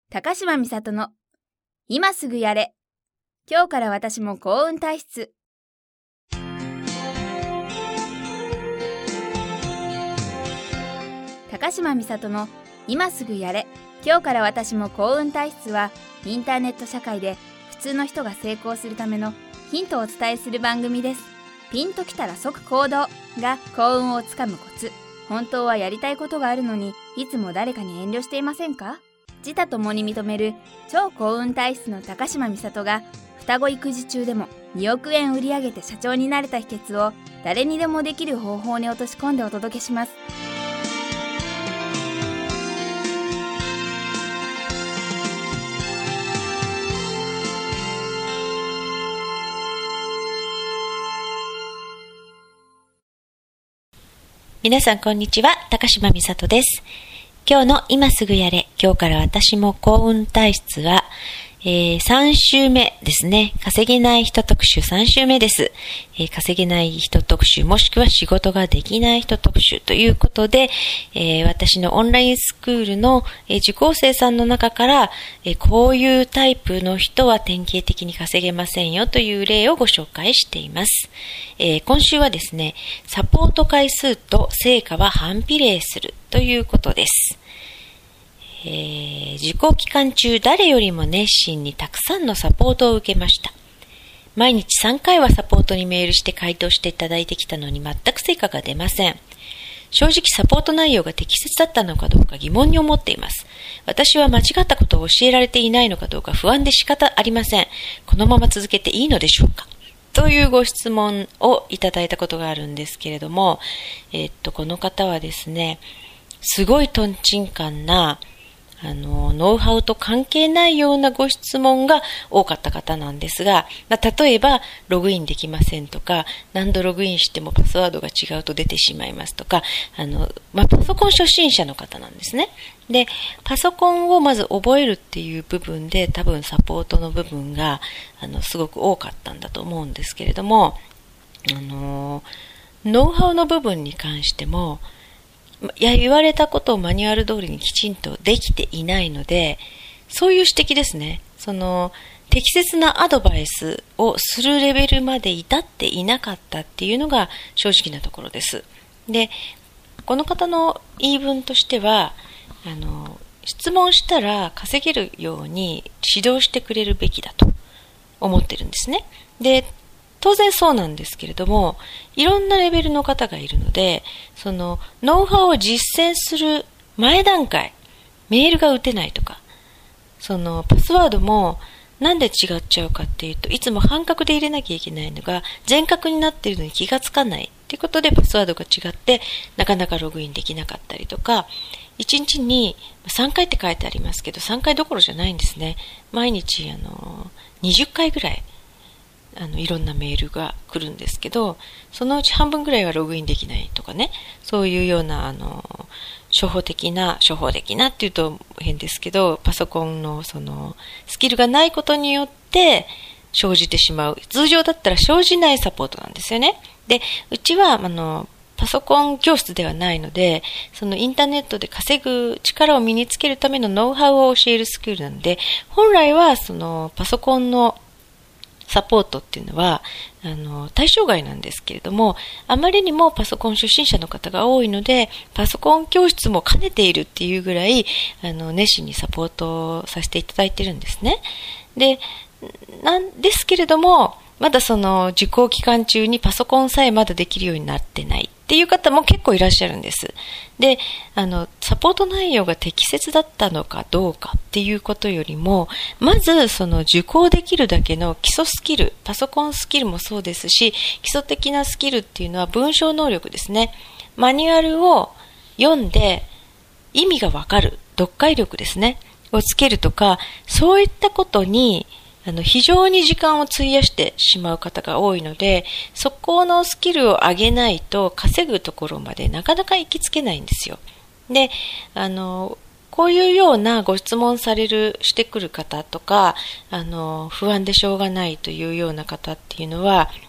高島美里の今すぐやれ。今日から私も幸運体質。高島美里の今すぐやれ。今日から私も幸運体質は、インターネット社会で普通の人が成功するためのヒントをお伝えする番組です。ピンときたら即行動が幸運をつかむコツ。本当はやりたいことがあるのに、いつも誰かに遠慮していませんか？自他ともに認める超幸運体質の高島美里が、双子育児中でも2億円売り上げて社長になれた秘訣を誰にでもできる方法に落とし込んでお届けします。 皆さんこんにちは、高島美里です。今日の今すぐやれ、今日から私も幸運体質は、3週目ですね。稼げない人特集3週目です。稼げない人特集もしくは仕事ができない人特集ということで、私のオンラインスクールの、受講生さんの中から、こういうタイプの人は典型的に稼げませんよという例をご紹介しています。今週はですね、サポート回数と成果は反比例するということです。受講期間中誰よりも熱心にたくさんのサポートを受けました。毎日3回はサポートにメールして回答していただいてきたのに全く成果が出ません。正直サポート内容が適切だったのかどうか疑問に思っています。私は間違ったことを教えられていないのかどうか不安で仕方ありません。このまま続けていいのでしょうか？というご質問をいただいたことがあるんですけれども、この方はですね、すごいトンチンカンなノウハウと関係ないようなご質問が多かった方なんですが、例えばログインできませんとか、何度ログインしてもパスワードが違うと出てしまいますとか、パソコン初心者の方なんですね。で、パソコンをまず覚えるっていう部分で多分サポートの部分がすごく多かったんだと思うんですけれども、ノウハウの部分に関しても言われたことをマニュアル通りにきちんとできていないので、そういう指摘ですね。適切なアドバイスをするレベルまで至っていなかったっていうのが正直なところです。で、この方の言い分としては、質問したら稼げるように指導してくれるべきだと思ってるんですね。で、当然そうなんですけれども、いろんなレベルの方がいるので、ノウハウを実践する前段階、メールが打てないとか、パスワードもなんで違っちゃうかっていうと、いつも半角で入れなきゃいけないのが全角になっているのに気がつかないっていうことでパスワードが違ってなかなかログインできなかったりとか、1日に3回って書いてありますけど、3回どころじゃないんですね。毎日20回ぐらいいろんなメールが来るんですけど、そのうち半分ぐらいはログインできないとかね、そういうような初歩的なっていうと変ですけど、パソコンのスキルがないことによって生じてしまう。通常だったら生じないサポートなんですよね。で、うちはパソコン教室ではないので、インターネットで稼ぐ力を身につけるためのノウハウを教えるスクールなので、本来はパソコンのサポートっていうのは対象外なんですけれども、あまりにもパソコン初心者の方が多いので、パソコン教室も兼ねているっていうぐらい熱心にサポートさせていただいてるんですね。ですけれども、まだ受講期間中にパソコンさえまだできるようになってないっていう方も結構いらっしゃるんです。で、サポート内容が適切だったのかどうかっていうことよりも、まず受講できるだけの基礎スキル、パソコンスキルもそうですし、基礎的なスキルっていうのは文章能力ですね。マニュアルを読んで意味がわかる、読解力ですね、をつけるとか、そういったことに非常に時間を費やしてしまう方が多いので、そこのスキルを上げないと稼ぐところまでなかなか行きつけないんですよ。で、こういうようなご質問してくる方とか、不安でしょうがないというような方っていうのは、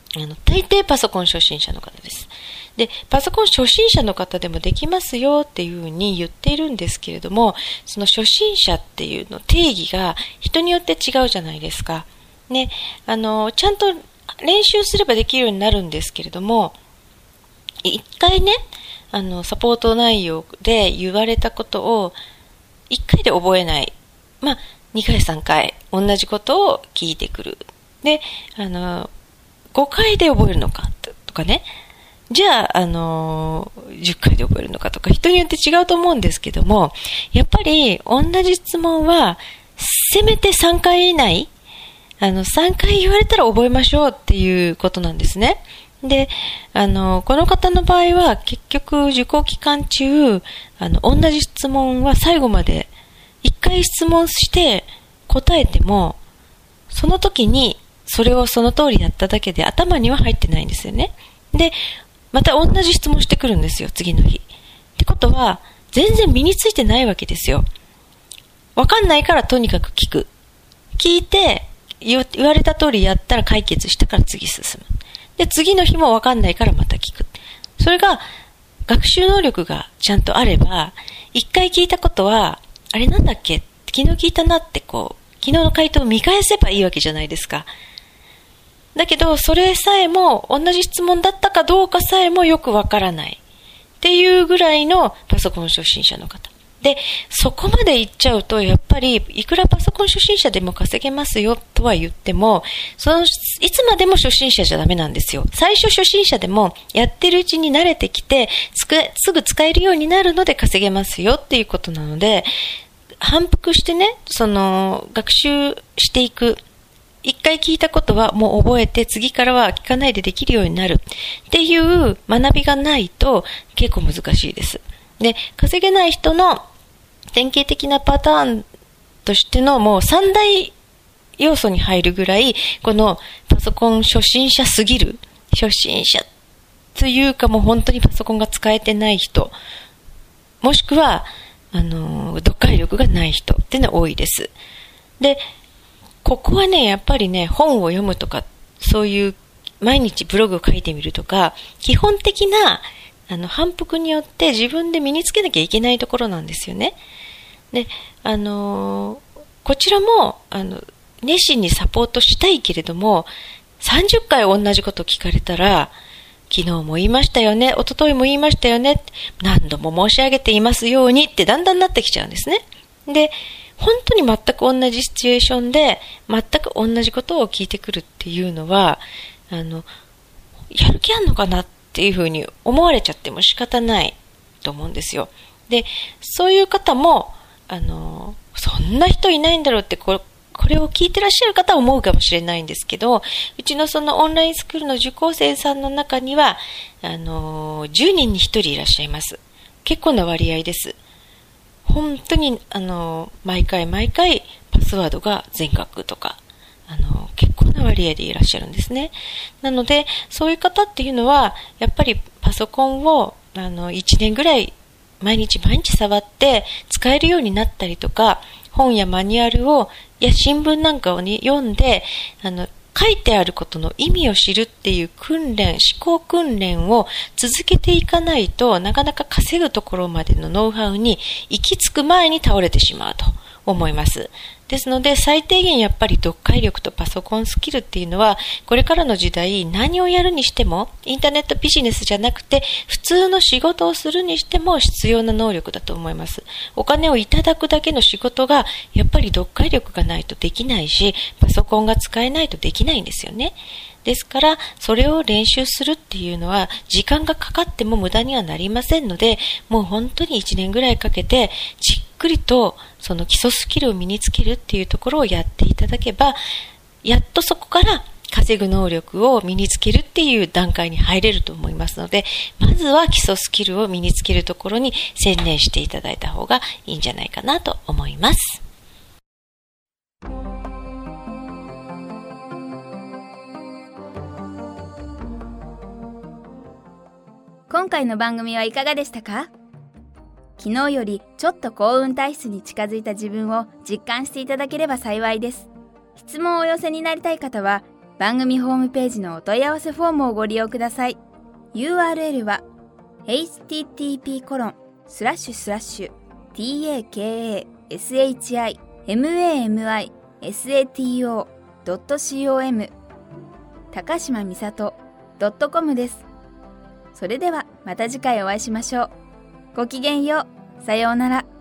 大抵パソコン初心者の方です。で、パソコン初心者の方でもできますよっていうふうに言っているんですけれども、その初心者っていうの定義が人によって違うじゃないですか。ね、ちゃんと練習すればできるようになるんですけれども、一回ね、サポート内容で言われたことを一回で覚えない。まあ、2回3回同じことを聞いてくる。で、5回で覚えるのかとかね。じゃあ、10回で覚えるのかとか、人によって違うと思うんですけども、やっぱり同じ質問は、せめて3回以内、3回言われたら覚えましょうっていうことなんですね。で、この方の場合は、結局、受講期間中、同じ質問は最後まで、1回質問して答えても、その時に、それをその通りやっただけで頭には入ってないんですよね。で、また同じ質問してくるんですよ、次の日。ってことは、全然身についてないわけですよ。わかんないからとにかく聞く。聞いて、言われた通りやったら解決したから次進む。で、次の日もわかんないからまた聞く。それが、学習能力がちゃんとあれば、一回聞いたことは、あれなんだっけ？昨日聞いたなって昨日の回答を見返せばいいわけじゃないですか。だけど、それさえも、同じ質問だったかどうかさえもよくわからない。っていうぐらいのパソコン初心者の方。で、そこまで行っちゃうと、やっぱり、いくらパソコン初心者でも稼げますよとは言っても、いつまでも初心者じゃダメなんですよ。最初初心者でも、やってるうちに慣れてきて、すぐ使えるようになるので稼げますよっていうことなので、反復してね、学習していく。一回聞いたことはもう覚えて、次からは聞かないでできるようになるっていう学びがないと結構難しいです。で、稼げない人の典型的なパターンとしてのもう3大要素に入るぐらい、このパソコン初心者すぎる、初心者というかもう本当にパソコンが使えてない人、もしくは、読解力がない人っていうのは多いです。で、ここはね、やっぱりね、本を読むとか、そういう毎日ブログを書いてみるとか、基本的な反復によって自分で身につけなきゃいけないところなんですよね。で、こちらも、熱心にサポートしたいけれども、30回同じこと聞かれたら、昨日も言いましたよね、一昨日も言いましたよね、何度も申し上げていますようにってだんだんなってきちゃうんですね。で、本当に全く同じシチュエーションで、全く同じことを聞いてくるっていうのは、やる気あんのかなっていうふうに思われちゃっても仕方ないと思うんですよ。で、そういう方も、そんな人いないんだろうってこれを聞いてらっしゃる方は思うかもしれないんですけど、うちのそのオンラインスクールの受講生さんの中には、10人に1人いらっしゃいます。結構な割合です。本当に、毎回パスワードが全額とか、結構な割合でいらっしゃるんですね。なので、そういう方っていうのは、やっぱりパソコンを、1年ぐらい毎日触って使えるようになったりとか、本やマニュアルを、新聞なんかを読んで、書いてあることの意味を知るっていう思考訓練を続けていかないとなかなか稼ぐところまでのノウハウに行き着く前に倒れてしまうと思います。ですので最低限やっぱり読解力とパソコンスキルっていうのはこれからの時代何をやるにしてもインターネットビジネスじゃなくて普通の仕事をするにしても必要な能力だと思います。お金をいただくだけの仕事がやっぱり読解力がないとできないしパソコンが使えないとできないんですよね。ですからそれを練習するっていうのは時間がかかっても無駄にはなりませんのでもう本当に1年ぐらいかけてじっくりとその基礎スキルを身につけるっていうところをやっていただけばやっとそこから稼ぐ能力を身につけるっていう段階に入れると思いますのでまずは基礎スキルを身につけるところに専念していただいた方がいいんじゃないかなと思います。 今回の番組はいかがでしたか？昨日よりちょっと幸運体質に近づいた自分を実感していただければ幸いです。質問をお寄せになりたい方は番組ホームページのお問い合わせフォームをご利用ください。URL は http://takashimamisato.com 高島みさと .com です。それではまた次回お会いしましょう。ごきげんよう。さようなら。